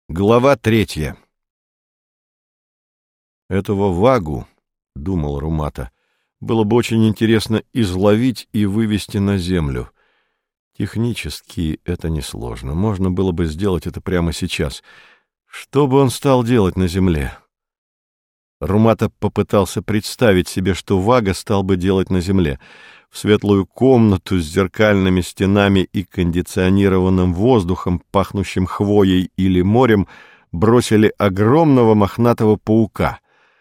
Глава 3. Этого Вагу, — думал Румата, — было бы очень интересно изловить и вывести на землю. Технически это несложно. Можно было бы сделать это прямо сейчас. Что бы он стал делать на земле? Румата попытался представить себе, что Вага стал бы делать на земле. В светлую комнату с зеркальными стенами и кондиционированным воздухом, пахнущим хвоей или морем, бросили огромного мохнатого паука.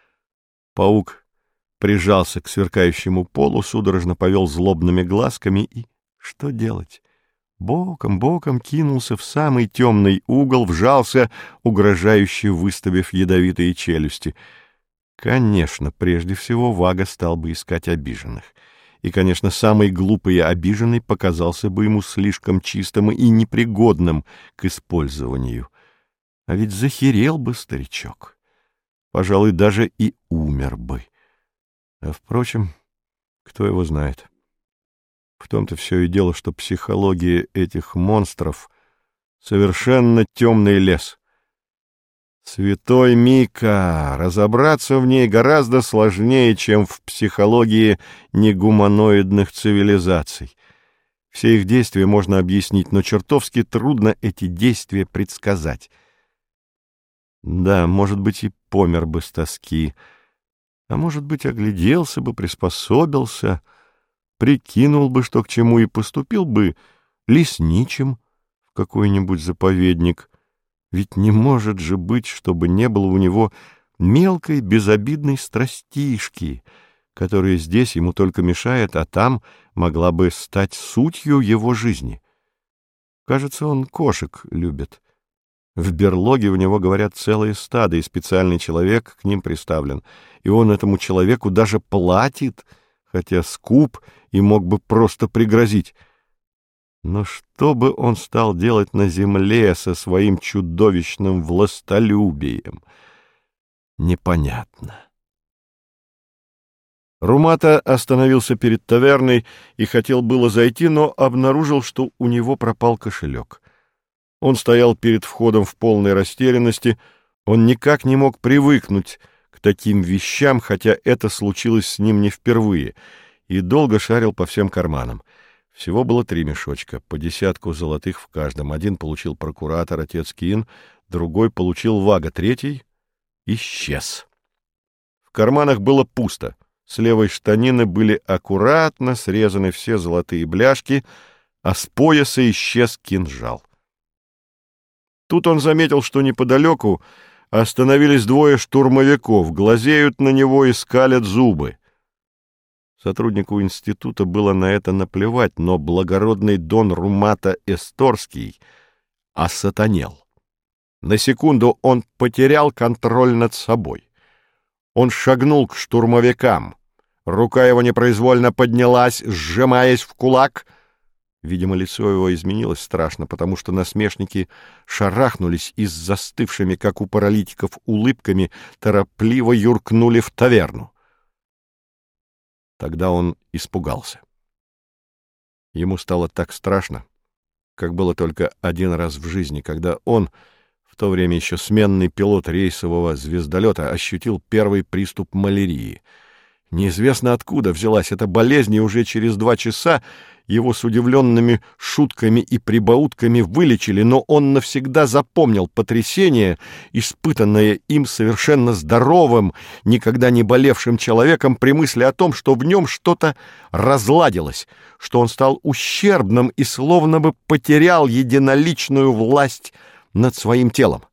Паук прижался к сверкающему полу, судорожно повел злобными глазками и... Что делать? Боком кинулся в самый темный угол, вжался, угрожающе выставив ядовитые челюсти. Конечно, прежде всего Вага стал бы искать обиженных. И, конечно, самый глупый и обиженный показался бы ему слишком чистым и непригодным к использованию. А ведь захерел бы старичок. Пожалуй, даже и умер бы. А, впрочем, кто его знает. В том-то все и дело, что психология этих монстров — совершенно темный лес. Святой Мика! Разобраться в ней гораздо сложнее, чем в психологии негуманоидных цивилизаций. Все их действия можно объяснить, но чертовски трудно эти действия предсказать. Да, может быть, и помер бы с тоски, а может быть, огляделся бы, приспособился, прикинул бы, что к чему, и поступил бы лесничим в какой-нибудь заповедник. Ведь не может же быть, чтобы не было у него мелкой безобидной страстишки, которая здесь ему только мешает, а там могла бы стать сутью его жизни. Кажется, он кошек любит. В берлоге у него, говорят, целое стадо, и специальный человек к ним приставлен. И он этому человеку даже платит, хотя скуп и мог бы просто пригрозить. Но что бы он стал делать на земле со своим чудовищным властолюбием? Непонятно. Румата остановился перед таверной и хотел было зайти, но обнаружил, что у него пропал кошелек. Он стоял перед входом в полной растерянности, он никак не мог привыкнуть к таким вещам, хотя это случилось с ним не впервые, и долго шарил по всем карманам. Всего было 3 мешочка, по 10 золотых в каждом. Один получил прокуратор, отец Кин, другой получил Вага, третий исчез. В карманах было пусто. С левой штанины были аккуратно срезаны все золотые бляшки, а с пояса исчез кинжал. Тут он заметил, что неподалеку остановились 2 штурмовиков, глазеют на него и скалят зубы. Сотруднику института было на это наплевать, но благородный дон Румата Эсторский осатанел. На секунду он потерял контроль над собой. Он шагнул к штурмовикам. Рука его непроизвольно поднялась, сжимаясь в кулак. Видимо, лицо его изменилось страшно, потому что насмешники шарахнулись и с застывшими, как у паралитиков, улыбками торопливо юркнули в таверну. Тогда он испугался. Ему стало так страшно, как было только один раз в жизни, когда он, в то время еще сменный пилот рейсового звездолета, ощутил первый приступ малярии. Неизвестно откуда взялась эта болезнь, и уже через 2 часа его с удивленными шутками и прибаутками вылечили, но он навсегда запомнил потрясение, испытанное им совершенно здоровым, никогда не болевшим человеком при мысли о том, что в нем что-то разладилось, что он стал ущербным и словно бы потерял единоличную власть над своим телом.